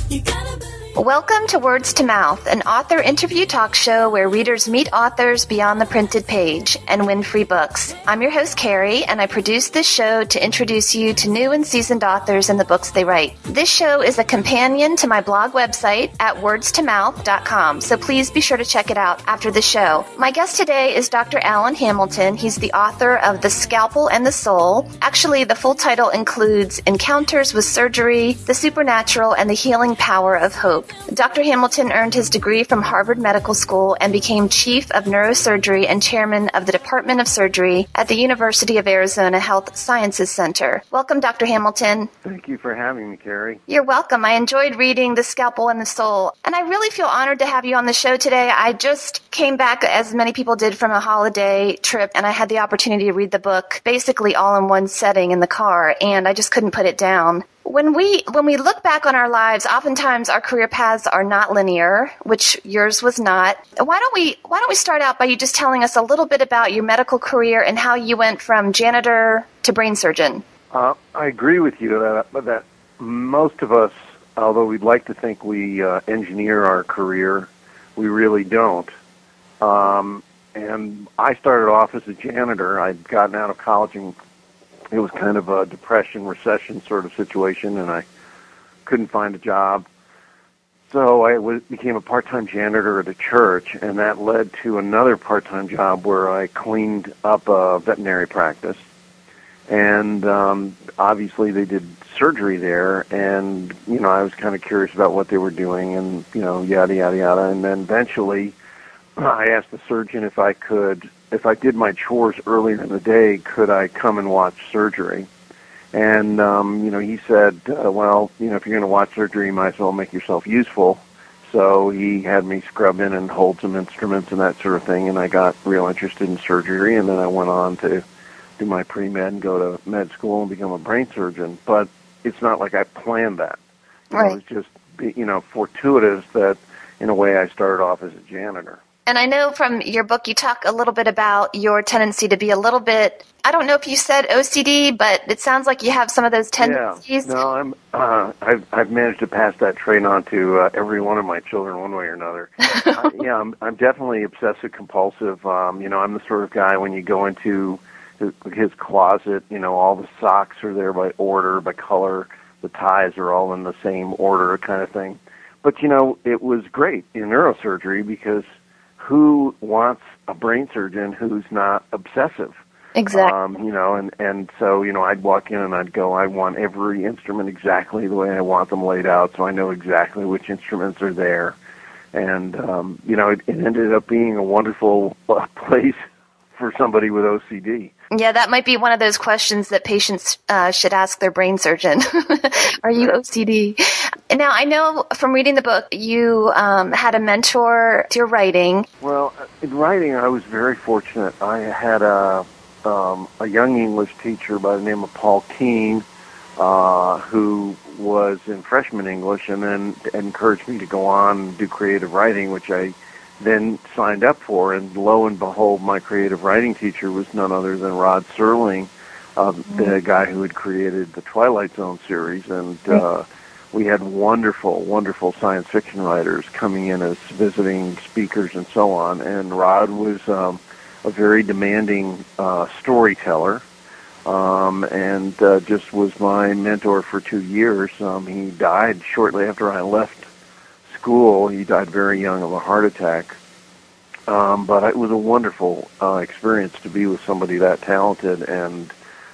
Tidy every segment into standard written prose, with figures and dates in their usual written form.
Welcome to Words to Mouth, an author interview talk show where readers meet authors beyond the printed page and win free books. I'm your host, Carrie, and I produce this show to introduce you to new and seasoned authors and the books they write. This show is a companion to my blog website at wordstomouth.com, so please be sure to check it out after the show. My guest today is Dr. Alan Hamilton. He's the author of The Scalpel and the Soul. Actually, the full title includes Encounters with Surgery, the Supernatural, and the Healing Power of Hope. Dr. Hamilton earned his degree from Harvard Medical School and became Chief of Neurosurgery and Chairman of the Department of Surgery at the University of Arizona Health Sciences Center. Welcome, Dr. Hamilton. Thank you for having me, Carrie. You're welcome. I enjoyed reading The Scalpel and the Soul, and I really feel honored to have you on the show today. I just came back, as many people did, from a holiday trip, and I had the opportunity to read the book basically all in one setting in the car, and I just couldn't put it down. When we look back on our lives, oftentimes our career paths are not linear, which yours was not. Why don't we start out by you just telling us a little bit about your medical career and how you went from janitor to brain surgeon? I agree with you that most of us, although we'd like to think we engineer our career, we really don't. And I started off as a janitor. I'd gotten out of college and it was kind of a depression, recession sort of situation, and I couldn't find a job. So I became a part-time janitor at a church, and that led to another part-time job where I cleaned up a veterinary practice. And obviously they did surgery there, and, I was kind of curious about what they were doing, and, yada, yada, yada. And then eventually I asked the surgeon if I did my chores earlier in the day, could I come and watch surgery? And, he said, if you're going to watch surgery, you might as well make yourself useful. So he had me scrub in and hold some instruments and that sort of thing, and I got real interested in surgery, and then I went on to do my pre-med and go to med school and become a brain surgeon. But it's not like I planned that. Right. It was just, fortuitous that, in a way, I started off as a janitor. And I know from your book you talk a little bit about your tendency to be a little bit, I don't know if you said OCD, but it sounds like you have some of those tendencies. Yeah, no, I've managed to pass that trait on to every one of my children one way or another. I'm definitely obsessive compulsive. I'm the sort of guy when you go into his closet, all the socks are there by order, by color, the ties are all in the same order kind of thing. But, it was great in neurosurgery because who wants a brain surgeon who's not obsessive? Exactly. And so, I'd walk in and I'd go, I want every instrument exactly the way I want them laid out, so I know exactly which instruments are there. And, it ended up being a wonderful place for somebody with OCD. Yeah, that might be one of those questions that patients should ask their brain surgeon. Are you OCD? Now, I know from reading the book, you had a mentor to your writing. Well, in writing, I was very fortunate. I had a young English teacher by the name of Paul Keene, who was in freshman English and then encouraged me to go on and do creative writing, which I then signed up for, and lo and behold, my creative writing teacher was none other than Rod Serling, the guy who had created the Twilight Zone series, and we had wonderful, wonderful science fiction writers coming in as visiting speakers and so on, and Rod was a very demanding storyteller, and just was my mentor for 2 years. He died shortly after I left school. He died very young of a heart attack. But it was a wonderful experience to be with somebody that talented and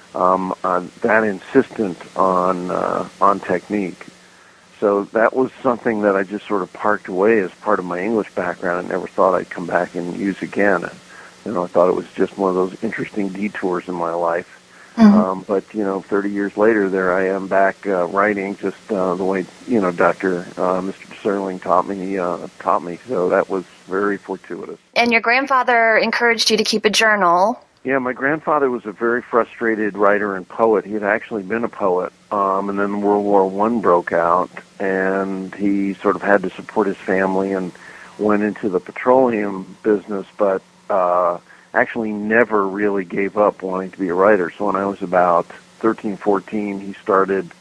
that insistent on technique. So that was something that I just sort of parked away as part of my English background. I never thought I'd come back and use again. I thought it was just one of those interesting detours in my life. Mm-hmm. But 30 years later, there I am back writing just the way Mr. Serling taught me. So that was very fortuitous. And your grandfather encouraged you to keep a journal. Yeah, my grandfather was a very frustrated writer and poet. He had actually been a poet, and then World War I broke out, and he sort of had to support his family and went into the petroleum business, but actually never really gave up wanting to be a writer. So when I was about 13, 14, he started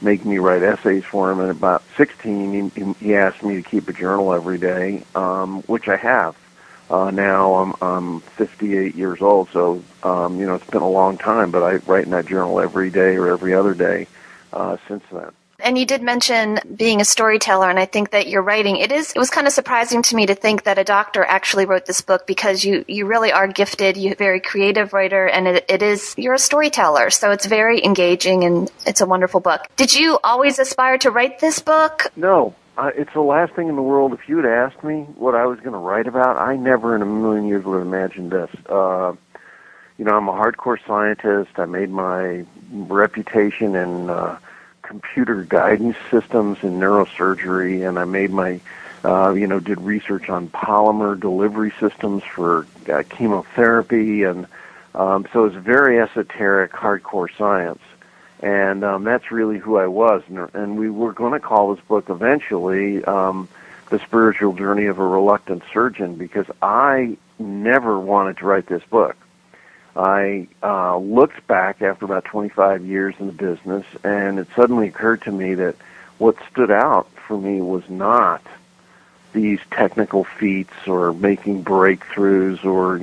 make me write essays for him. And about 16, he asked me to keep a journal every day, which I have. Now I'm 58 years old, so it's been a long time, but I write in that journal every day or every other day since then. And you did mention being a storyteller, and I think that your writing, it was kind of surprising to me to think that a doctor actually wrote this book, because you really are gifted, you're a very creative writer, and you're a storyteller, so it's very engaging, and it's a wonderful book. Did you always aspire to write this book? No. It's the last thing in the world. If you had asked me what I was going to write about, I never in a million years would have imagined this. I'm a hardcore scientist. I made my reputation in computer guidance systems in neurosurgery, and I made my, did research on polymer delivery systems for chemotherapy, and so it's very esoteric, hardcore science. And that's really who I was. And we were going to call this book eventually The Spiritual Journey of a Reluctant Surgeon, because I never wanted to write this book. I looked back after about 25 years in the business, and it suddenly occurred to me that what stood out for me was not these technical feats or making breakthroughs or,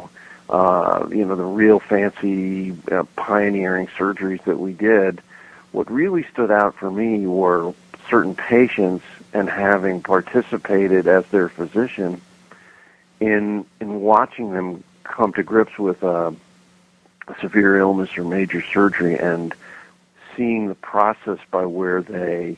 the real fancy pioneering surgeries that we did. What really stood out for me were certain patients, and having participated as their physician in watching them come to grips with a severe illness or major surgery, and seeing the process by where they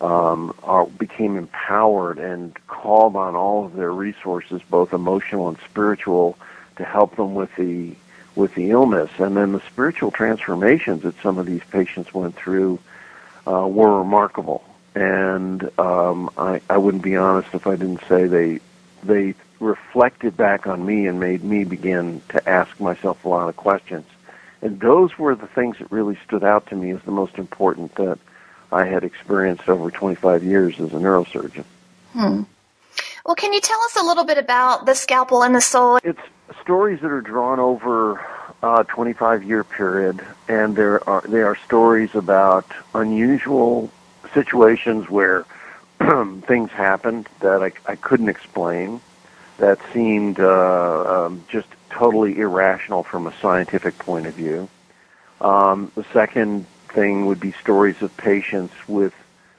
became empowered and called on all of their resources, both emotional and spiritual, to help them with the illness. And then the spiritual transformations that some of these patients went through were remarkable. And I wouldn't be honest if I didn't say they reflected back on me and made me begin to ask myself a lot of questions. And those were the things that really stood out to me as the most important that I had experienced over 25 years as a neurosurgeon. Well, can you tell us a little bit about The Scalpel and the Soul? It's stories that are drawn over a 25-year period, and they are stories about unusual situations where things happened that I couldn't explain, that seemed just totally irrational from a scientific point of view. The second thing would be stories of patients with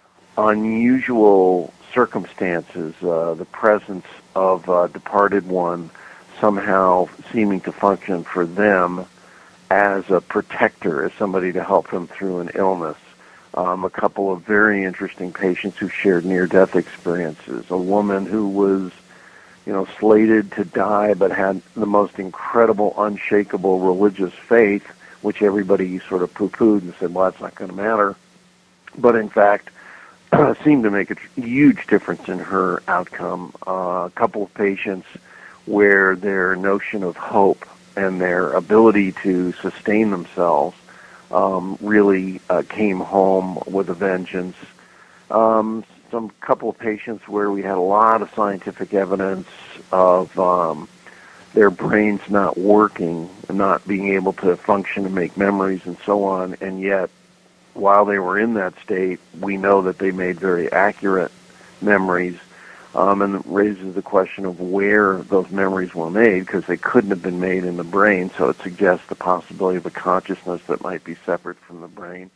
unusual circumstances, the presence of a departed one somehow seeming to function for them as a protector, as somebody to help them through an illness. A couple of very interesting patients who shared near-death experiences. A woman who was, slated to die but had the most incredible, unshakable religious faith, which everybody sort of poo-pooed and said, well, that's not going to matter. But in fact, seemed to make a huge difference in her outcome. A couple of patients where their notion of hope and their ability to sustain themselves really came home with a vengeance. Some couple of patients where we had a lot of scientific evidence of their brains not working, not being able to function and make memories and so on, and yet while they were in that state, we know that they made very accurate memories, and it raises the question of where those memories were made, because they couldn't have been made in the brain, so it suggests the possibility of a consciousness that might be separate from the brain.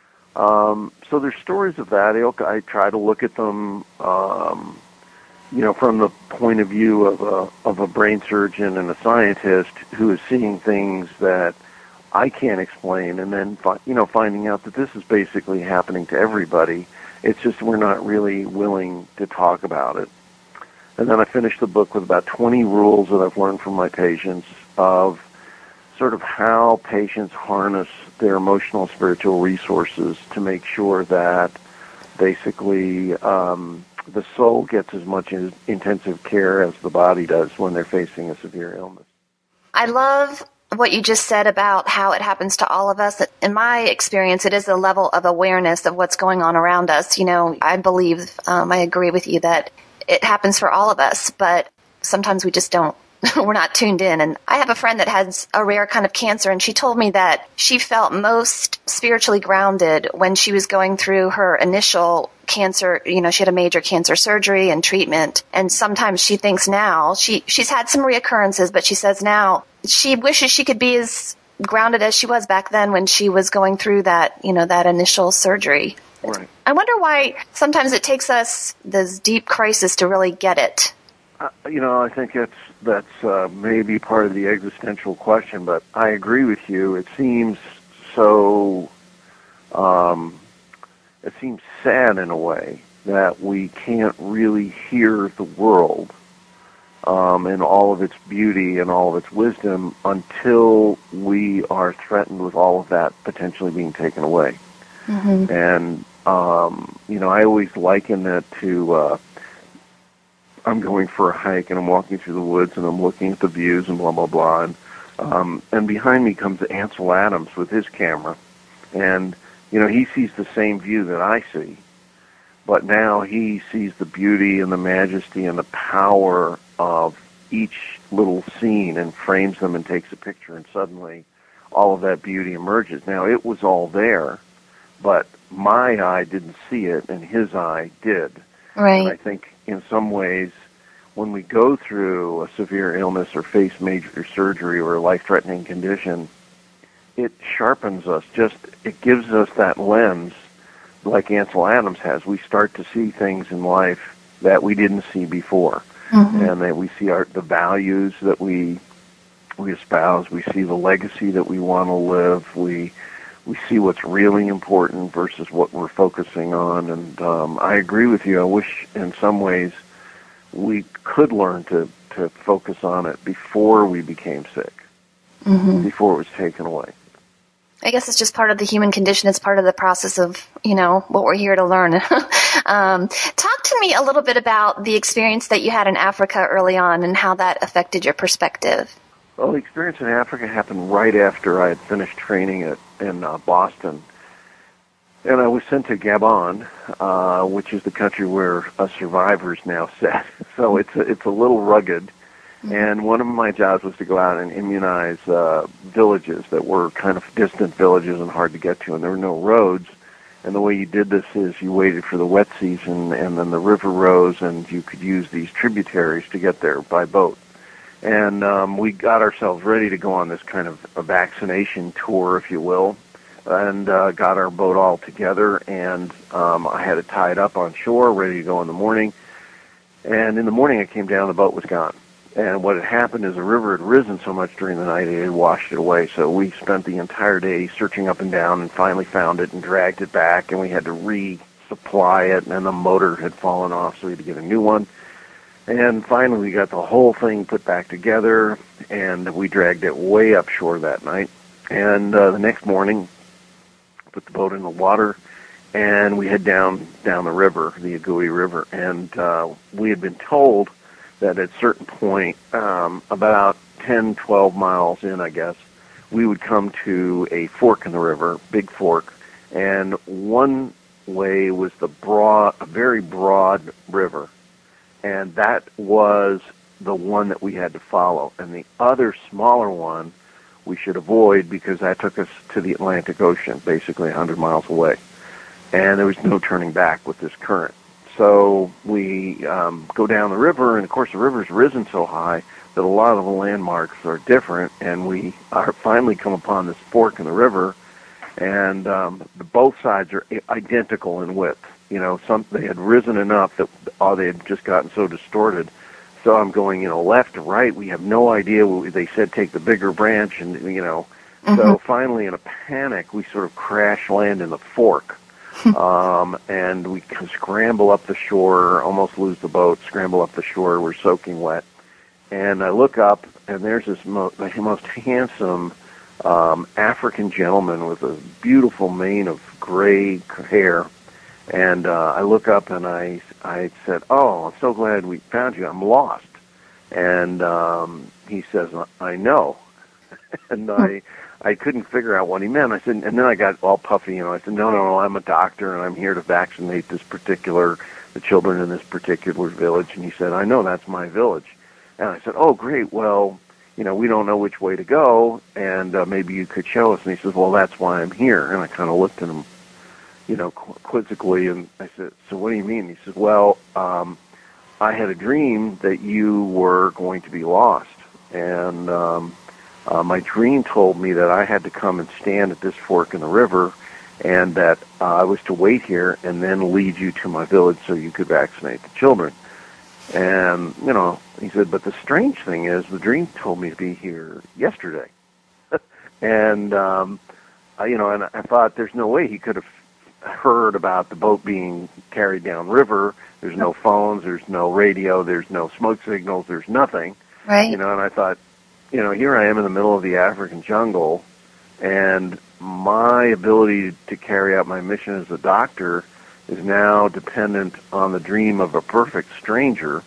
So there's stories of that ilk. I try to look at them, from the point of view of a brain surgeon and a scientist who is seeing things that I can't explain, and then finding out that this is basically happening to everybody. It's just we're not really willing to talk about it. And then I finished the book with about 20 rules that I've learned from my patients of sort of how patients harness their emotional and spiritual resources to make sure that basically the soul gets as much intensive care as the body does when they're facing a severe illness. I love what you just said about how it happens to all of us. In my experience, it is a level of awareness of what's going on around us. I believe, I agree with you that it happens for all of us, but sometimes we just don't we're not tuned in. And I have a friend that has a rare kind of cancer, and she told me that she felt most spiritually grounded when she was going through her initial cancer. She had a major cancer surgery and treatment. And sometimes she thinks now, she's had some reoccurrences, but she says now she wishes she could be as grounded as she was back then when she was going through that, that initial surgery. Right. I wonder why sometimes it takes us this deep crisis to really get it. I think that's maybe part of the existential question, but I agree with you. It seems so, it seems sad in a way that we can't really hear the world and all of its beauty and all of its wisdom until we are threatened with all of that potentially being taken away. Mm-hmm. And, I always liken it to, I'm going for a hike and I'm walking through the woods and I'm looking at the views and blah, blah, blah. And behind me comes Ansel Adams with his camera. And, he sees the same view that I see. But now he sees the beauty and the majesty and the power of each little scene and frames them and takes a picture, and suddenly all of that beauty emerges. Now, it was all there, but my eye didn't see it and his eye did. Right. And I think in some ways, when we go through a severe illness or face major surgery or a life-threatening condition, it sharpens us. It gives us that lens like Ansel Adams has. We start to see things in life that we didn't see before. Mm-hmm. And that we see the values that we espouse. We see the legacy that we want to live. We see what's really important versus what we're focusing on. And I agree with you. I wish in some ways we could learn to focus on it before we became sick, mm-hmm. before it was taken away. I guess it's just part of the human condition. It's part of the process of, what we're here to learn. Talk to me a little bit about the experience that you had in Africa early on and how that affected your perspective. Well, the experience in Africa happened right after I had finished training in Boston. And I was sent to Gabon, which is the country where a survivor's now set. So it's a little rugged. And one of my jobs was to go out and immunize villages that were kind of distant villages and hard to get to, and there were no roads. And the way you did this is you waited for the wet season, and then the river rose, and you could use these tributaries to get there by boat. And we got ourselves ready to go on this kind of a vaccination tour, if you will, and got our boat all together, and I had it tied up on shore, ready to go in the morning. And in the morning I came down, the boat was gone. And what had happened is the river had risen so much during the night it had washed it away. So we spent the entire day searching up and down and finally found it and dragged it back, and we had to resupply it, and then the motor had fallen off, so we had to get a new one. And finally we got the whole thing put back together, and we dragged it way upshore that night. And the next morning, put the boat in the water, and we head down the river, the Agui River. And we had been told that at a certain point, about 10, 12 miles in, I guess, we would come to a fork in the river, big fork, and one way was a very broad river, and that was the one that we had to follow. And the other smaller one we should avoid because that took us to the Atlantic Ocean, basically 100 miles away. And there was no turning back with this current. So we go down the river, and of course the river's risen so high that a lot of the landmarks are different, and we are finally come upon this fork in the river, and both sides are identical in width. They had risen enough that they had just gotten so distorted. So I'm going, left to right. We have no idea. They said take the bigger branch, and Mm-hmm. So finally, in a panic, we sort of crash land in the fork. And we can scramble up the shore, almost lose the boat, scramble up the shore. We're soaking wet. And I look up, and there's the most handsome African gentleman with a beautiful mane of gray hair. And I look up, and I said, "Oh, I'm so glad we found you. I'm lost." And he says, "I know." And I couldn't figure out what he meant. I said, and then I got all puffy, I said, no, I'm a doctor, and I'm here to vaccinate the children in this particular village. And he said, "I know, that's my village." And I said, oh, great, well, we don't know which way to go, and maybe you could show us. And he says, well, that's why I'm here. And I kind of looked at him, quizzically, and I said, so what do you mean? He said, well, I had a dream that you were going to be lost, and my dream told me that I had to come and stand at this fork in the river, and that I was to wait here and then lead you to my village so you could vaccinate the children. And, he said, but the strange thing is the dream told me to be here yesterday. And, and I thought there's no way he could have heard about the boat being carried downriver. There's no phones, there's no radio, there's no smoke signals, there's nothing. Right. And I thought, here I am in the middle of the African jungle, and my ability to carry out my mission as a doctor is now dependent on the dream of a perfect stranger,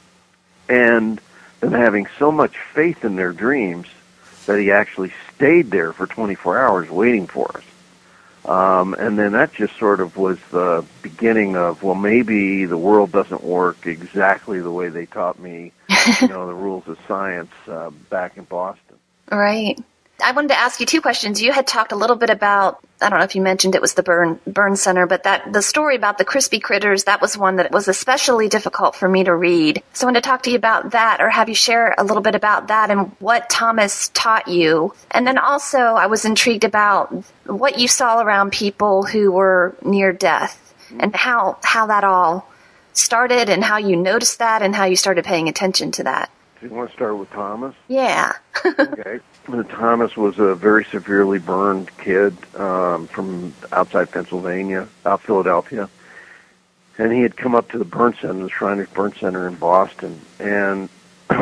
and them having so much faith in their dreams that he actually stayed there for 24 hours waiting for us. And then that just sort of was the beginning of, well, maybe the world doesn't work exactly the way they taught me, the rules of science back in Boston. Right. I wanted to ask you two questions. You had talked a little bit about, I don't know if you mentioned it was the Burn Center, but that the story about the crispy critters, that was one that was especially difficult for me to read. So I wanted to talk to you about that, or have you share a little bit about that and what Thomas taught you. And then also I was intrigued about what you saw around people who were near death and how that all started and how you noticed that and how you started paying attention to that. Do you want to start with Thomas? Yeah. Okay. Thomas was a very severely burned kid from outside Philadelphia. And he had come up to the Burn Center, the Shriners Burn Center in Boston. And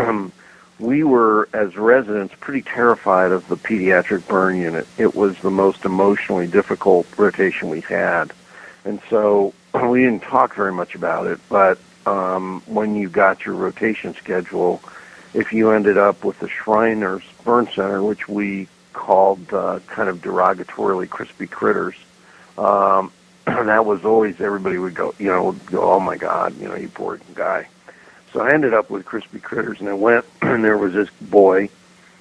we were, as residents, pretty terrified of the pediatric burn unit. It was the most emotionally difficult rotation we had. And so we didn't talk very much about it, but when you got your rotation schedule, if you ended up with the Shriners Burn Center, which we called kind of derogatorily crispy critters, that was always, everybody would go, oh my God, you poor guy. So I ended up with crispy critters, and I went, and there was this boy,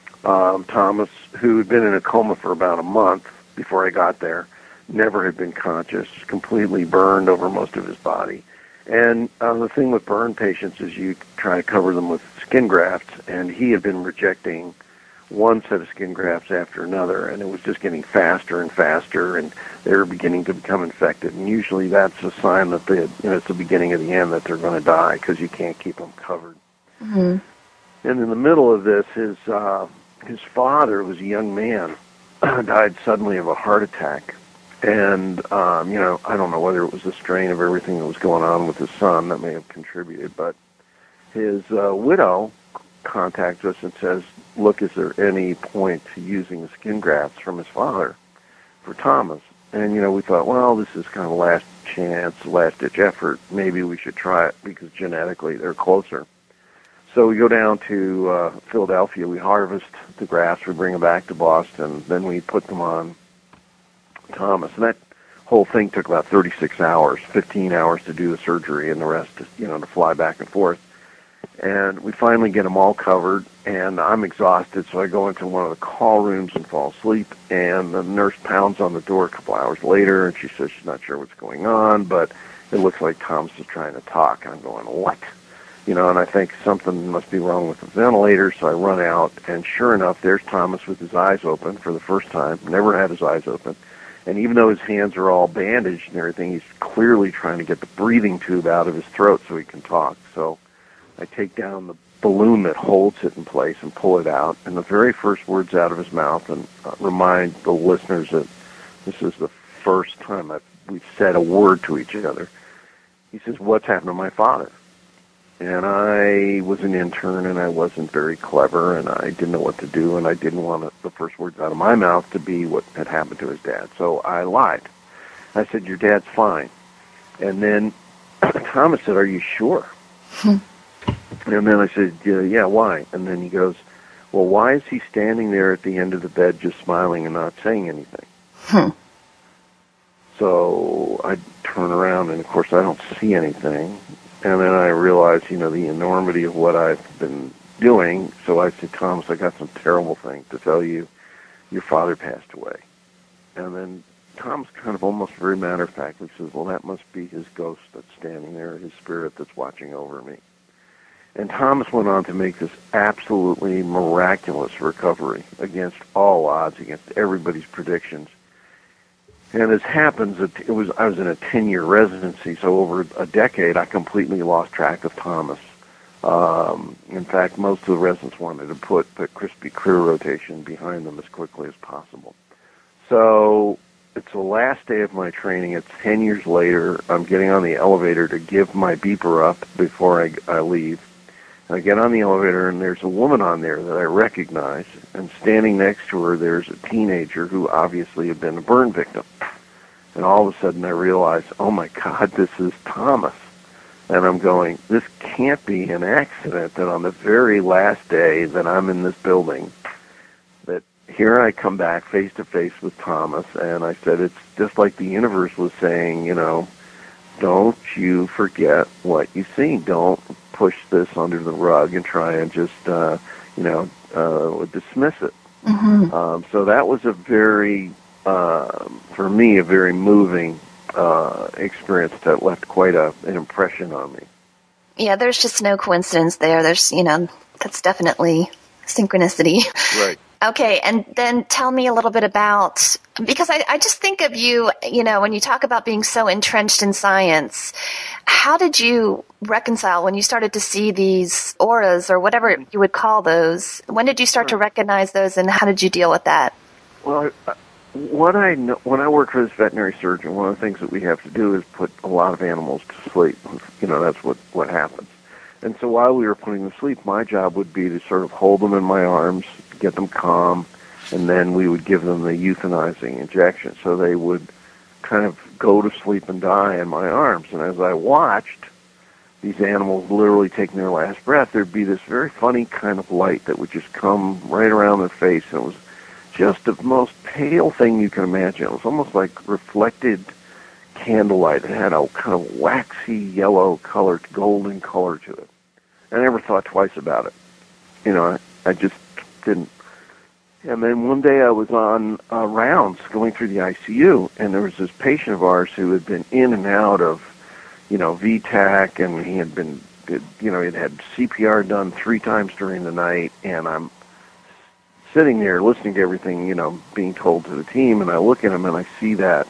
Thomas, who had been in a coma for about a month before I got there, never had been conscious, completely burned over most of his body. And the thing with burn patients is you try to cover them with skin grafts, and he had been rejecting one set of skin grafts after another, and it was just getting faster and faster, and they were beginning to become infected. And usually that's a sign that it's the beginning of the end, that they're going to die because you can't keep them covered. Mm-hmm. And in the middle of this, his father was a young man, died suddenly of a heart attack. And, I don't know whether it was the strain of everything that was going on with his son that may have contributed, but his widow contacts us and says, look, is there any point to using the skin grafts from his father for Thomas? And, we thought, well, this is kind of a last chance, last-ditch effort. Maybe we should try it because genetically they're closer. So we go down to Philadelphia. We harvest the grafts. We bring them back to Boston. Then we put them on Thomas. And that whole thing took about 36 hours, 15 hours to do the surgery, and the rest, to fly back and forth. And we finally get them all covered, and I'm exhausted, so I go into one of the call rooms and fall asleep, and the nurse pounds on the door a couple hours later, and she says she's not sure what's going on, but it looks like Thomas is trying to talk. I'm going, what? And I think something must be wrong with the ventilator, so I run out, and sure enough, there's Thomas with his eyes open for the first time, never had his eyes open. And even though his hands are all bandaged and everything, he's clearly trying to get the breathing tube out of his throat so he can talk. So I take down the balloon that holds it in place and pull it out. And the very first words out of his mouth, and remind the listeners that this is the first time we've said a word to each other. He says, what's happened to my father? And I was an intern, and I wasn't very clever, and I didn't know what to do, and I didn't want the first words out of my mouth to be what had happened to his dad. So I lied. I said, your dad's fine. And then Thomas said, are you sure? And then I said, yeah, why? And then he goes, well, why is he standing there at the end of the bed just smiling and not saying anything? So I turn around, and, of course, I don't see anything. And then I realized, the enormity of what I've been doing. So I said, Thomas, I got some terrible thing to tell you. Your father passed away. And then Thomas kind of almost very matter-of-factly says, well, that must be his ghost that's standing there, his spirit that's watching over me. And Thomas went on to make this absolutely miraculous recovery against all odds, against everybody's predictions. And as happens, I was in a 10-year residency, so over a decade, I completely lost track of Thomas. In fact, most of the residents wanted to put the Crispy Career rotation behind them as quickly as possible. So it's the last day of my training. It's 10 years later. I'm getting on the elevator to give my beeper up before I leave. And I get on the elevator, and there's a woman on there that I recognize, and standing next to her, there's a teenager who obviously had been a burn victim. And all of a sudden, I realize, oh, my God, this is Thomas. And I'm going, this can't be an accident that on the very last day that I'm in this building, that here I come back face to face with Thomas, and I said, it's just like the universe was saying, don't you forget what you see. Don't push this under the rug and try and just, dismiss it. Mm-hmm. So that was a very, for me, a very moving experience that left quite an impression on me. Yeah, there's just no coincidence there. There's, that's definitely synchronicity. Right. Okay, and then tell me a little bit about, because I just think of you, when you talk about being so entrenched in science, how did you reconcile when you started to see these auras or whatever you would call those? When did you start to recognize those, and how did you deal with that? Well, what I know, when I work for this veterinary surgeon, one of the things that we have to do is put a lot of animals to sleep. That's what happens. And so while we were putting them to sleep, my job would be to sort of hold them in my arms, get them calm, and then we would give them the euthanizing injection. So they would kind of go to sleep and die in my arms. And as I watched these animals literally taking their last breath, there'd be this very funny kind of light that would just come right around their face. And it was just the most pale thing you can imagine. It was almost like reflected candlelight. It had a kind of waxy yellow color, golden color to it. I never thought twice about it. I just didn't. And then one day I was on rounds going through the ICU, and there was this patient of ours who had been in and out of, VTAC, and he had been, he'd had CPR done 3 times during the night, and I'm sitting there listening to everything, being told to the team, and I look at him and I see that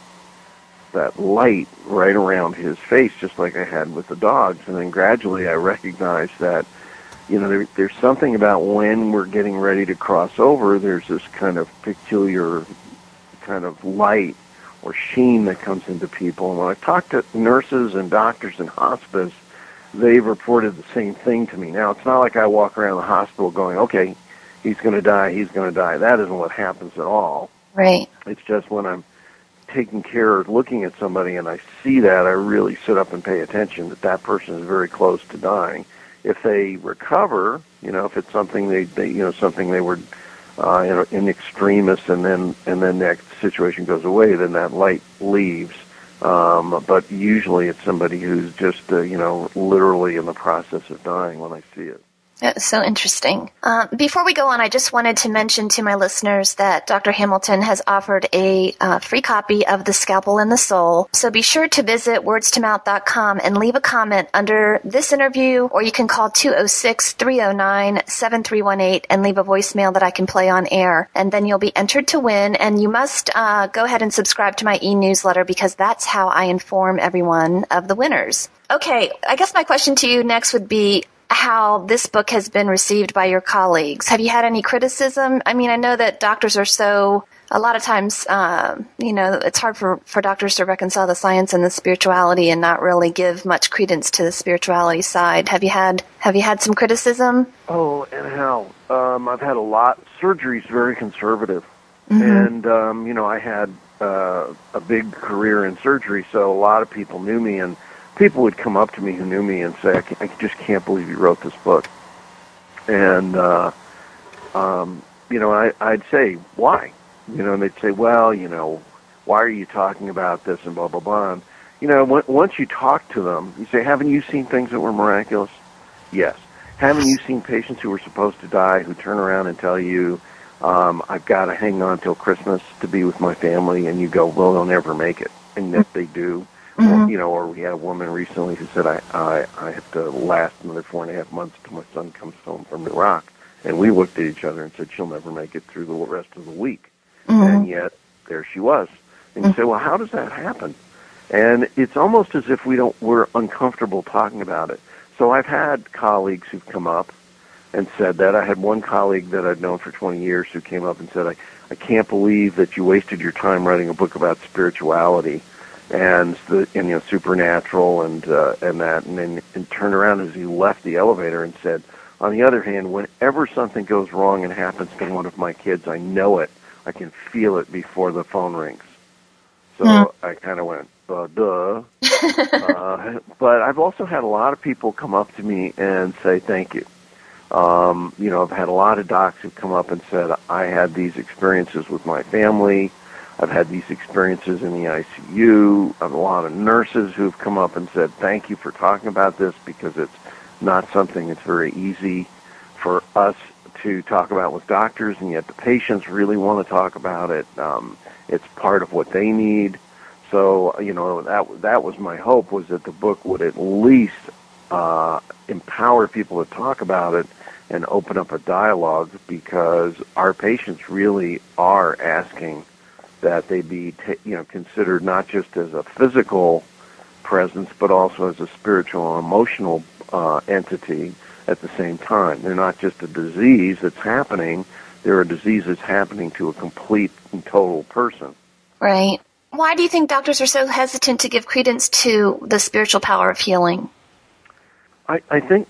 light right around his face, just like I had with the dogs. And then gradually I recognized that, there's something about when we're getting ready to cross over, there's this kind of peculiar kind of light or sheen that comes into people. And when I talk to nurses and doctors in hospice, they've reported the same thing to me. Now, it's not like I walk around the hospital going, okay, he's going to die, he's going to die. That isn't what happens at all. Right. It's just when I'm taking care or looking at somebody and I see that, I really sit up and pay attention that person is very close to dying. If they recover, if it's something something they were in extremis and then that situation goes away, then that light leaves. But usually it's somebody who's just literally in the process of dying when I see it. That's so interesting. Before we go on, I just wanted to mention to my listeners that Dr. Hamilton has offered a free copy of The Scalpel and the Soul. So be sure to visit wordstomouth.com and leave a comment under this interview, or you can call 206-309-7318 and leave a voicemail that I can play on air. And then you'll be entered to win. And you must go ahead and subscribe to my e-newsletter, because that's how I inform everyone of the winners. Okay, I guess my question to you next would be how this book has been received by your colleagues. Have you had any criticism? I mean, I know that doctors are a lot of times, it's hard for doctors to reconcile the science and the spirituality and not really give much credence to the spirituality side. Have you had some criticism? Oh, and how? I've had a lot. Surgery's very conservative. Mm-hmm. And, I had a big career in surgery, so a lot of people knew me, and people would come up to me who knew me and say, I just can't believe you wrote this book. And, I'd say, why? And they'd say, well, why are you talking about this and blah, blah, blah. And, once you talk to them, you say, haven't you seen things that were miraculous? Yes. Haven't you seen patients who were supposed to die who turn around and tell you, I've got to hang on till Christmas to be with my family, and you go, well, they'll never make it, and yet they do. Mm-hmm. Or we had a woman recently who said, I have to last another 4.5 months till my son comes home from Iraq. And we looked at each other and said, she'll never make it through the rest of the week. Mm-hmm. And yet, there she was. And you say, well, how does that happen? And it's almost as if we're uncomfortable talking about it. So I've had colleagues who've come up and said that. I had one colleague that I'd known for 20 years who came up and said, I can't believe that you wasted your time writing a book about spirituality and supernatural and that, and then turned around as he left the elevator and said, on the other hand, whenever something goes wrong and happens to one of my kids, I know it. I can feel it before the phone rings. So I kind of went, duh. But I've also had a lot of people come up to me and say thank you. I've had a lot of docs who've come up and said, I had these experiences with my family. I've had these experiences in the ICU. I have a lot of nurses who've come up and said, thank you for talking about this, because it's not something that's very easy for us to talk about with doctors, and yet the patients really want to talk about it. It's part of what they need. So, that was my hope, was that the book would at least empower people to talk about it and open up a dialogue, because our patients really are asking that they be considered not just as a physical presence, but also as a spiritual and emotional entity at the same time. They're not just a disease that's happening, they're a disease that's happening to a complete and total person. Right. Why do you think doctors are so hesitant to give credence to the spiritual power of healing? I think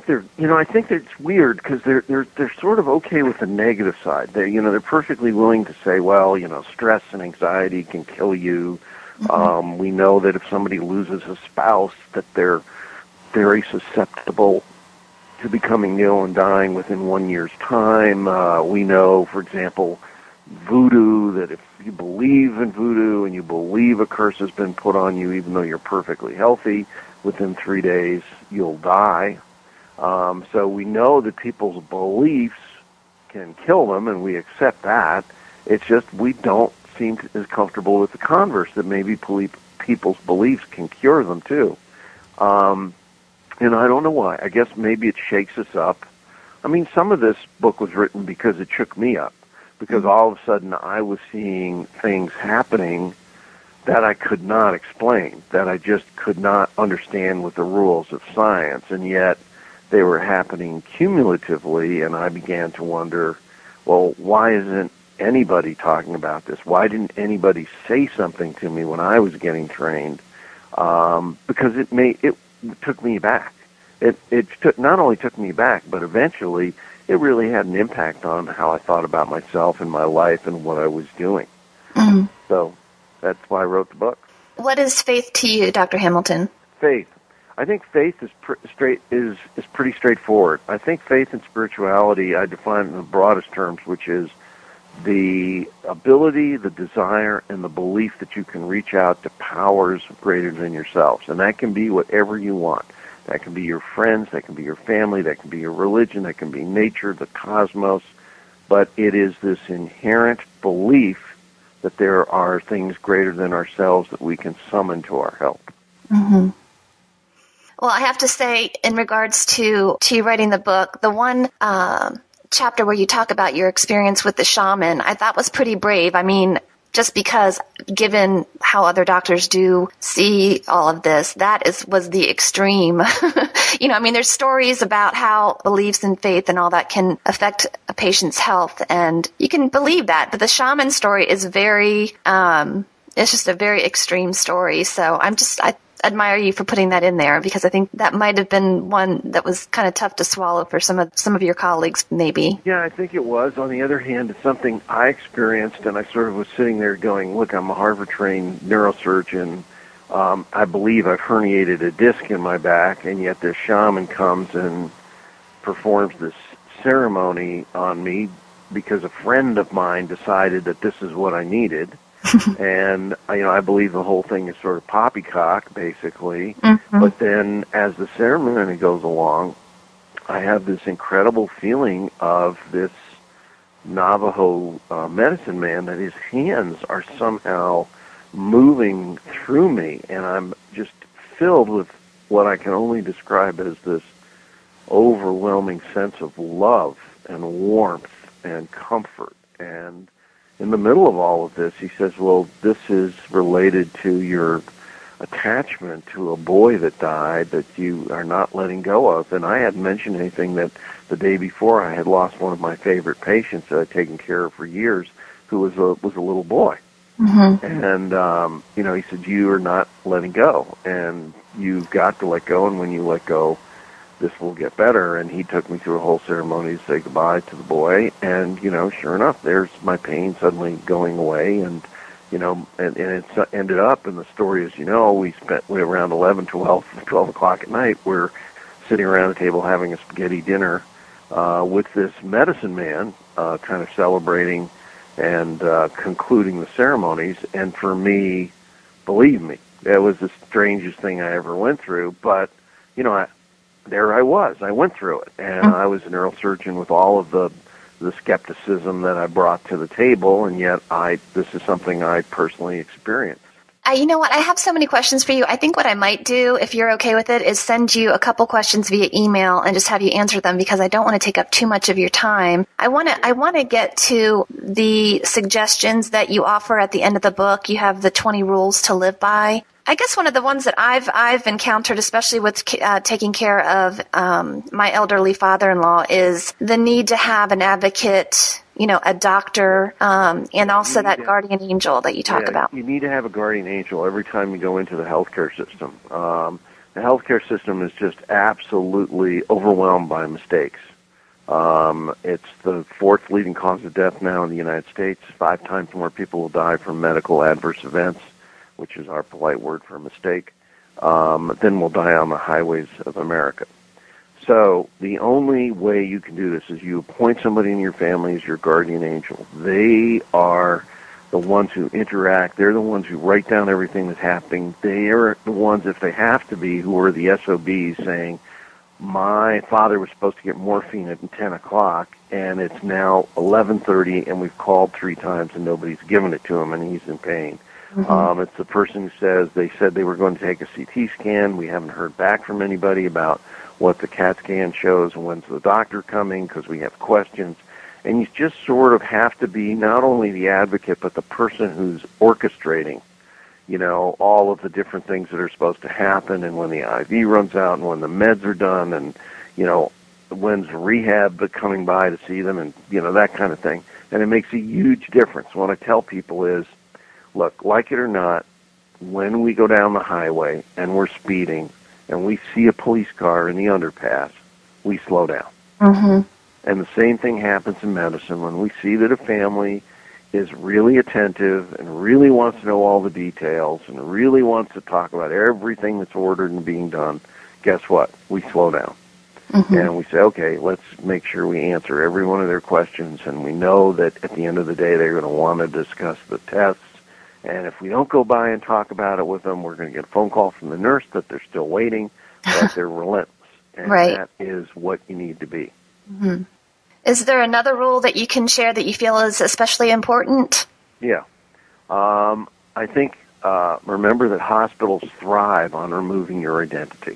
it's weird, because they're sort of okay with the negative side. They're perfectly willing to say, well, stress and anxiety can kill you. Mm-hmm. We know that if somebody loses a spouse, that they're very susceptible to becoming ill and dying within 1 year's time. We know, for example, voodoo, that if you believe in voodoo and you believe a curse has been put on you, even though you're perfectly healthy, within 3 days you'll die. So we know that people's beliefs can kill them, and we accept that. It's just we don't seem as comfortable with the converse, that maybe people's beliefs can cure them too. And I don't know why. I guess maybe it shakes us up. I mean, some of this book was written because it shook me up, because all of a sudden I was seeing things happening that I could not explain, that I just could not understand with the rules of science, and yet they were happening cumulatively, and I began to wonder, well, why isn't anybody talking about this? Why didn't anybody say something to me when I was getting trained? Because it took me back. It not only took me back, but eventually it really had an impact on how I thought about myself and my life and what I was doing. Mm-hmm. So that's why I wrote the book. What is faith to you, Dr. Hamilton? Faith. I think faith is pretty straightforward. I think faith and spirituality I define in the broadest terms, which is the ability, the desire, and the belief that you can reach out to powers greater than yourselves. And that can be whatever you want. That can be your friends, that can be your family, that can be your religion, that can be nature, the cosmos. But it is this inherent belief that there are things greater than ourselves that we can summon to our help. Mm-hmm. Well, I have to say, in regards to you writing the book, the one chapter where you talk about your experience with the shaman, I thought was pretty brave. I mean, just because, given how other doctors do see all of this, was the extreme. There's stories about how beliefs and faith and all that can affect a patient's health, and you can believe that. But the shaman story is it's just a very extreme story. So I admire you for putting that in there, because I think that might have been one that was kind of tough to swallow for some of your colleagues, maybe. Yeah, I think it was. On the other hand, it's something I experienced, and I sort of was sitting there going, look, I'm a Harvard-trained neurosurgeon. I believe I've herniated a disc in my back, and yet this shaman comes and performs this ceremony on me because a friend of mine decided that this is what I needed. And, I believe the whole thing is sort of poppycock, basically. Mm-hmm. But then as the ceremony goes along, I have this incredible feeling of this Navajo medicine man, that his hands are somehow moving through me, and I'm just filled with what I can only describe as this overwhelming sense of love and warmth and comfort. And in the middle of all of this, he says, well, this is related to your attachment to a boy that died that you are not letting go of. And I hadn't mentioned anything that the day before I had lost one of my favorite patients that I'd taken care of for years, who was a little boy. Mm-hmm. And, he said, you are not letting go, and you've got to let go, and when you let go, this will get better. And he took me through a whole ceremony to say goodbye to the boy, and, sure enough, there's my pain suddenly going away, and it ended up, and the story is, we around 12 o'clock at night, we're sitting around the table having a spaghetti dinner with this medicine man, kind of celebrating and concluding the ceremonies. And for me, believe me, it was the strangest thing I ever went through. But, there I was. I went through it. And I was a neurosurgeon with all of the skepticism that I brought to the table, and yet this is something I personally experienced. You know what? I have so many questions for you. I think what I might do, if you're okay with it, is send you a couple questions via email and just have you answer them, because I don't want to take up too much of your time. I want to get to the suggestions that you offer at the end of the book. You have the 20 rules to live by. I guess one of the ones that I've encountered, especially with taking care of my elderly father-in-law, is the need to have an advocate, a doctor, and also that guardian angel that you talk about. You need to have a guardian angel every time you go into the healthcare system. The healthcare system is just absolutely overwhelmed by mistakes. It's the fourth leading cause of death now in the United States. 5 times more people will die from medical adverse events, which is our polite word for a mistake, than will die on the highways of America. So the only way you can do this is you appoint somebody in your family as your guardian angel. They are the ones who interact. They're the ones who write down everything that's happening. They are the ones, if they have to be, who are the SOBs saying, my father was supposed to get morphine at 10 o'clock, and it's now 11:30, and we've called 3 times, and nobody's given it to him, and he's in pain. Mm-hmm. It's the person who says they said they were going to take a CT scan. We haven't heard back from anybody about what the CAT scan shows and when's the doctor coming, because we have questions. And you just sort of have to be not only the advocate, but the person who's orchestrating, all of the different things that are supposed to happen, and when the IV runs out, and when the meds are done, and, when's rehab coming by to see them, and, that kind of thing. And it makes a huge difference. What I tell people is, look, like it or not, when we go down the highway and we're speeding and we see a police car in the underpass, we slow down. Mm-hmm. And the same thing happens in medicine. When we see that a family is really attentive and really wants to know all the details and really wants to talk about everything that's ordered and being done, guess what? We slow down. Mm-hmm. And we say, okay, let's make sure we answer every one of their questions, and we know that at the end of the day they're going to want to discuss the tests. And if we don't go by and talk about it with them, we're going to get a phone call from the nurse that they're still waiting, but they're relentless. And right. That is what you need to be. Mm-hmm. Is there another rule that you can share that you feel is especially important? Yeah. I think, remember that hospitals thrive on removing your identity.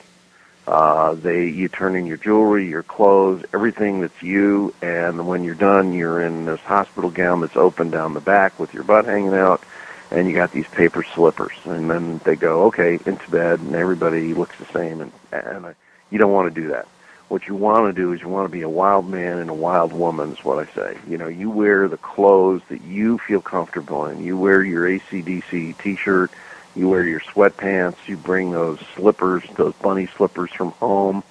You turn in your jewelry, your clothes, everything that's you, and when you're done, you're in this hospital gown that's open down the back with your butt hanging out, and you got these paper slippers, and then they go, okay, into bed, and everybody looks the same, and you don't want to do that. What you want to do is you want to be a wild man and a wild woman, is what I say. You wear the clothes that you feel comfortable in. You wear your AC/DC T-shirt, you wear your sweatpants, you bring those slippers, those bunny slippers from home,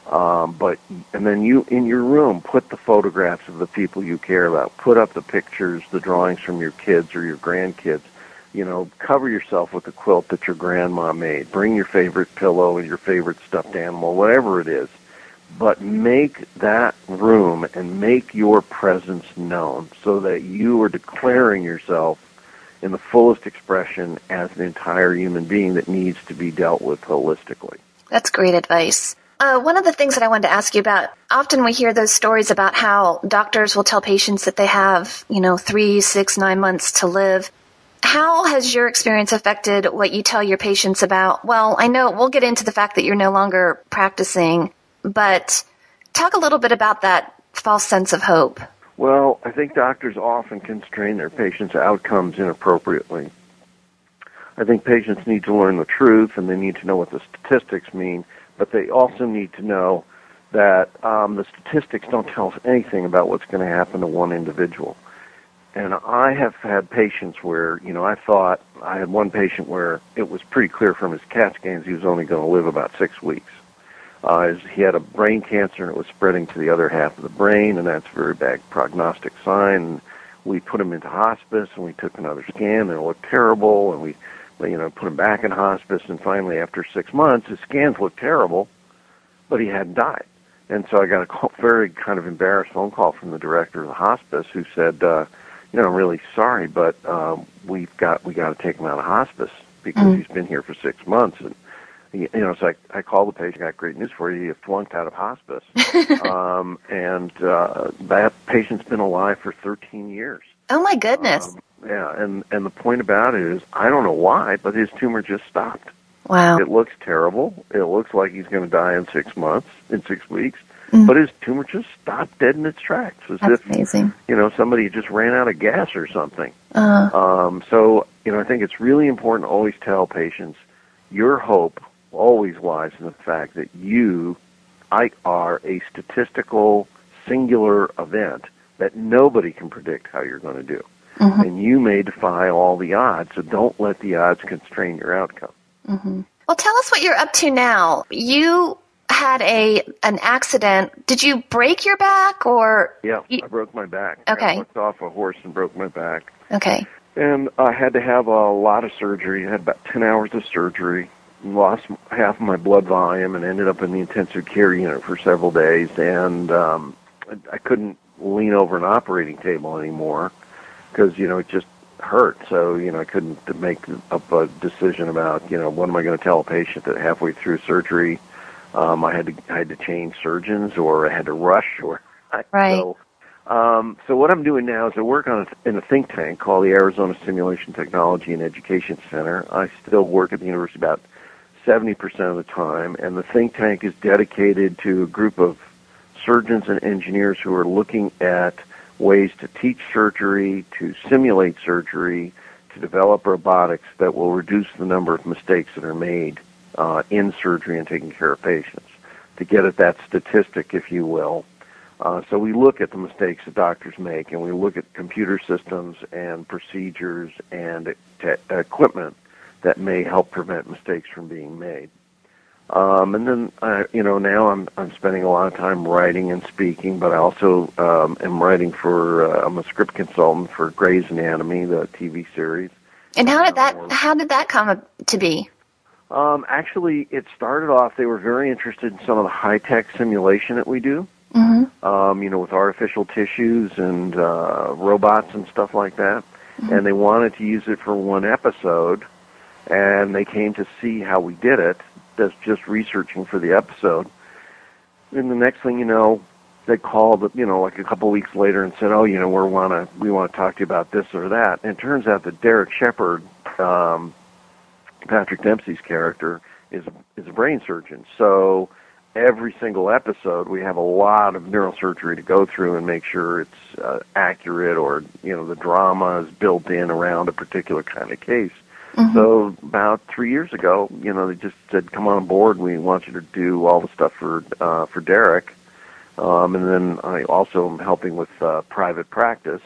and then you, in your room, put the photographs of the people you care about, put up the pictures, the drawings from your kids or your grandkids. Cover yourself with a quilt that your grandma made. Bring your favorite pillow and your favorite stuffed animal, whatever it is. But make that room and make your presence known so that you are declaring yourself in the fullest expression as an entire human being that needs to be dealt with holistically. That's great advice. One of the things that I wanted to ask you about, often we hear those stories about how doctors will tell patients that they have, 3, 6, 9 months to live. How has your experience affected what you tell your patients about, well, I know we'll get into the fact that you're no longer practicing, but talk a little bit about that false sense of hope. Well, I think doctors often constrain their patients' outcomes inappropriately. I think patients need to learn the truth, and they need to know what the statistics mean, but they also need to know that the statistics don't tell us anything about what's going to happen to one individual. And I have had patients where, I had one patient where it was pretty clear from his CAT scans he was only going to live about 6 weeks. He had a brain cancer, and it was spreading to the other half of the brain, and that's a very bad prognostic sign. We put him into hospice, and we took another scan, and it looked terrible, and we put him back in hospice, and finally, after 6 months, his scans looked terrible, but he hadn't died. And so I got a very kind of embarrassed phone call from the director of the hospice who said, I'm really sorry, but we got to take him out of hospice because he's been here for 6 months. And so I called the patient. Got great news for you. You flunked out of hospice, and that patient's been alive for 13 years. Oh my goodness! And the point about it is, I don't know why, but his tumor just stopped. Wow! It looks terrible. It looks like he's going to die in 6 months, in 6 weeks. But his tumor just stopped dead in its tracks, as That's if amazing. Somebody just ran out of gas or something. Uh-huh. I think it's really important to always tell patients your hope always lies in the fact that you are a statistical, singular event that nobody can predict how you're going to do. Mm-hmm. And you may defy all the odds, so don't let the odds constrain your outcome. Mm-hmm. Well, tell us what you're up to now. You had an accident. Did you break your back, or? Yeah, I broke my back. Okay. I flipped off a horse and broke my back. Okay. And I had to have a lot of surgery. I had about 10 hours of surgery, lost half of my blood volume, and ended up in the intensive care unit for several days. And I couldn't lean over an operating table anymore because, it just hurt. So, I couldn't make up a decision about, what am I going to tell a patient that halfway through surgery I had to change surgeons, or I had to rush, or right. So what I'm doing now is I work in a think tank called the Arizona Simulation Technology and Education Center. I still work at the university about 70% of the time, and the think tank is dedicated to a group of surgeons and engineers who are looking at ways to teach surgery, to simulate surgery, to develop robotics that will reduce the number of mistakes that are made in surgery and taking care of patients, to get at that statistic, if you will. So we look at the mistakes that doctors make, and we look at computer systems and procedures and equipment that may help prevent mistakes from being made. And then, now I'm spending a lot of time writing and speaking, but I also am writing I'm a script consultant for Grey's Anatomy, the TV series. And how did that come to be? Actually, it started off, they were very interested in some of the high-tech simulation that we do, with artificial tissues and robots and stuff like that. Mm-hmm. And they wanted to use it for one episode, and they came to see how we did it, just researching for the episode. And the next thing you know, they called, like a couple weeks later and said, we want to talk to you about this or that. And it turns out that Derek Shepard, Patrick Dempsey's character, is a brain surgeon. So every single episode, we have a lot of neurosurgery to go through and make sure it's accurate, or the drama is built in around a particular kind of case. Mm-hmm. So about 3 years ago, they just said, "Come on board. We want you to do all the stuff for Derek." And then I also am helping with private practice,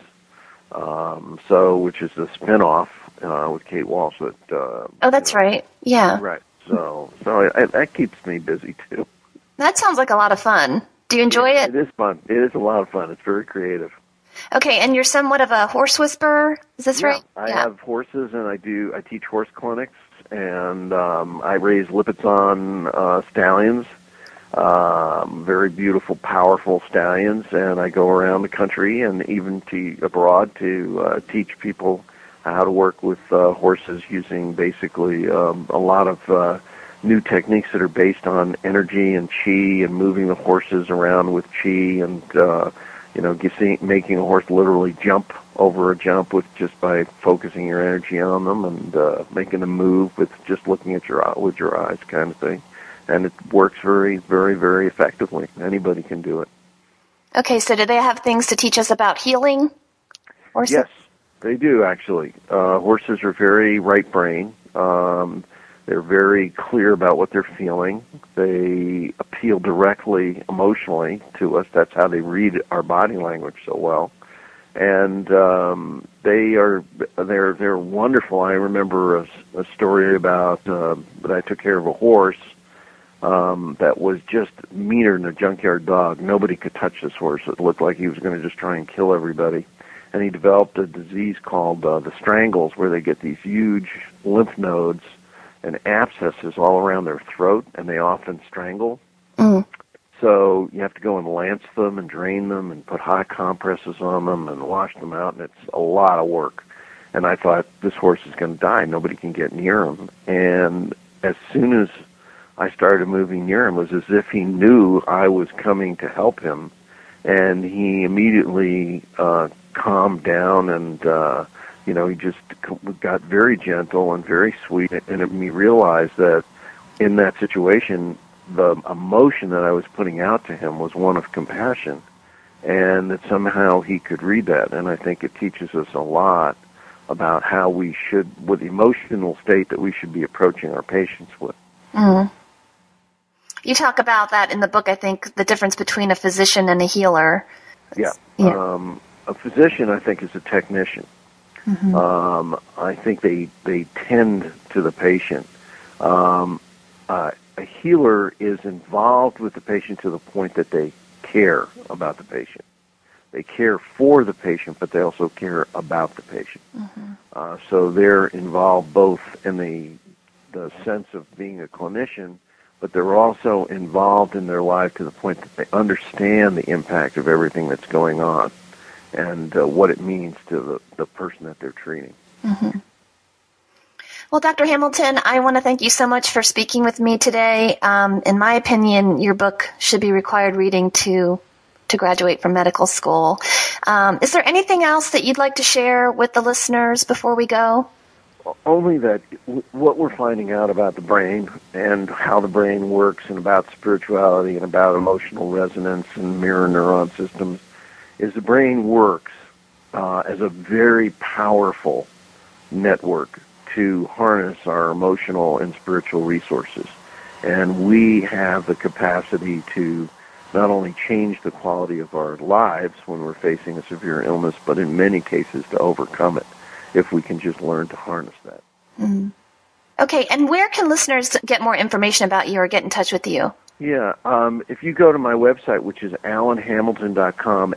which is a spinoff with Kate Walsh. That's right. Yeah. Right. So that keeps me busy too. That sounds like a lot of fun. Do you enjoy it? It is fun. It is a lot of fun. It's very creative. Okay, and you're somewhat of a horse whisperer. Is this right? I have horses, and I teach horse clinics, and I raise Lipizzan stallions, very beautiful, powerful stallions, and I go around the country and even abroad to teach people how to work with horses using basically a lot of new techniques that are based on energy and chi and moving the horses around with chi and, making a horse literally jump over a jump with just by focusing your energy on them and making them move with just looking at with your eyes kind of thing. And it works very, very, very effectively. Anybody can do it. Okay, so do they have things to teach us about healing? Yes, they do, actually. Horses are very right brain. They're very clear about what they're feeling. They appeal directly emotionally to us. That's how they read our body language so well. And they're wonderful. I remember a story about that I took care of a horse that was just meaner than a junkyard dog. Nobody could touch this horse. It looked like he was going to just try and kill everybody. And he developed a disease called the strangles, where they get these huge lymph nodes and abscesses all around their throat, and they often strangle. Mm. So you have to go and lance them and drain them and put hot compresses on them and wash them out, and it's a lot of work. And I thought, this horse is going to die. Nobody can get near him. And as soon as I started moving near him, it was as if he knew I was coming to help him, and he immediately calmed down and he just got very gentle and very sweet, and it made me realize that in that situation, the emotion that I was putting out to him was one of compassion, and that somehow he could read that. And I think it teaches us a lot about how we should, what the emotional state that we should be approaching our patients with. Mm. You talk about that in the book, I think, the difference between a physician and a healer. Yeah. A physician, I think, is a technician. Mm-hmm. I think they tend to the patient. A healer is involved with the patient to the point that they care about the patient. They care for the patient, but they also care about the patient. Mm-hmm. So they're involved both in the sense of being a clinician, but they're also involved in their life to the point that they understand the impact of everything that's going on and what it means to the person that they're treating. Mm-hmm. Well, Dr. Hamilton, I want to thank you so much for speaking with me today. In my opinion, your book should be required reading to graduate from medical school. Is there anything else that you'd like to share with the listeners before we go? Only that what we're finding out about the brain and how the brain works and about spirituality and about emotional resonance and mirror neuron systems is the brain works as a very powerful network to harness our emotional and spiritual resources. And we have the capacity to not only change the quality of our lives when we're facing a severe illness, but in many cases to overcome it if we can just learn to harness that. Mm-hmm. Okay, and where can listeners get more information about you or get in touch with you? Yeah, if you go to my website, which is AlanHamilton.com,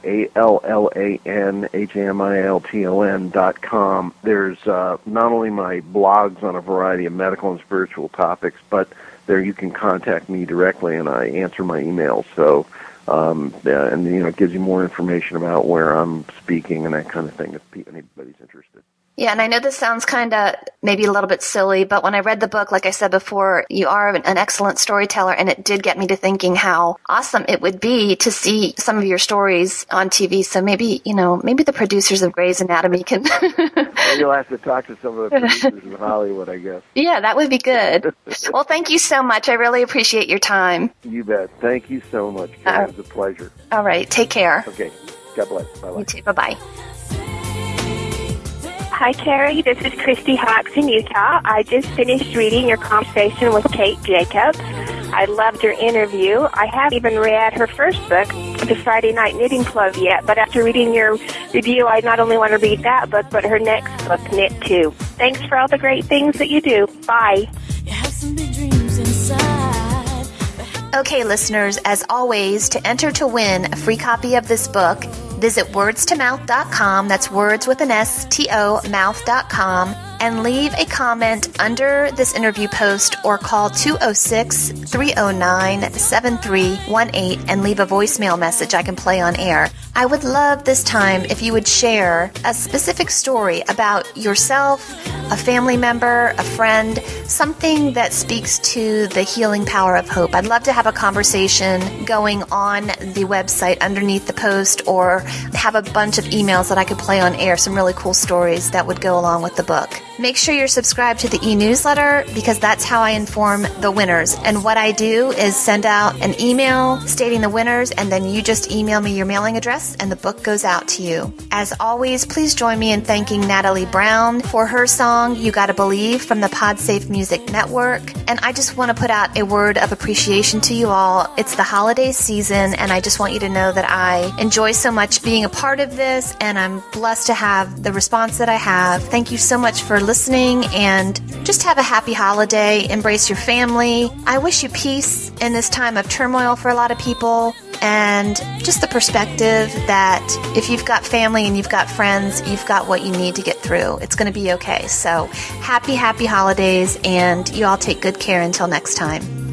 AlanHamilton.com, there's not only my blogs on a variety of medical and spiritual topics, but there you can contact me directly, and I answer my emails. So, it gives you more information about where I'm speaking and that kind of thing if anybody's interested. Yeah, and I know this sounds kind of maybe a little bit silly, but when I read the book, like I said before, you are an excellent storyteller, and it did get me to thinking how awesome it would be to see some of your stories on TV. So maybe the producers of Grey's Anatomy can... Well, you'll have to talk to some of the producers in Hollywood, I guess. Yeah, that would be good. Well, thank you so much. I really appreciate your time. You bet. Thank you so much, Karen. It was a pleasure. All right. Take care. Okay. God bless. Bye-bye. You too. Bye-bye. Hi, Carrie. This is Christy Hawks in Utah. I just finished reading your conversation with Kate Jacobs. I loved your interview. I haven't even read her first book, The Friday Night Knitting Club, yet, but after reading your review, I not only want to read that book, but her next book, Knit Too. Thanks for all the great things that you do. Bye. Okay, listeners, as always, to enter to win a free copy of this book, visit wordstoMouth.com. That's words with an S, T-O, mouth.com. and leave a comment under this interview post or call 206-309-7318 and leave a voicemail message I can play on air. I would love this time if you would share a specific story about yourself, a family member, a friend, something that speaks to the healing power of hope. I'd love to have a conversation going on the website underneath the post, or have a bunch of emails that I could play on air, some really cool stories that would go along with the book. Make sure you're subscribed to the e-newsletter, because that's how I inform the winners. And what I do is send out an email stating the winners, and then you just email me your mailing address and the book goes out to you. As always, please join me in thanking Natalie Brown for her song, You Gotta Believe, from the PodSafe Music Network. And I just want to put out a word of appreciation to you all. It's the holiday season, and I just want you to know that I enjoy so much being a part of this, and I'm blessed to have the response that I have. Thank you so much for listening, and just have a happy holiday. Embrace your family. I wish you peace in this time of turmoil for a lot of people, and just the perspective that if you've got family and you've got friends, you've got what you need to get through. It's going to be okay. So happy holidays, and you all take good care until next time.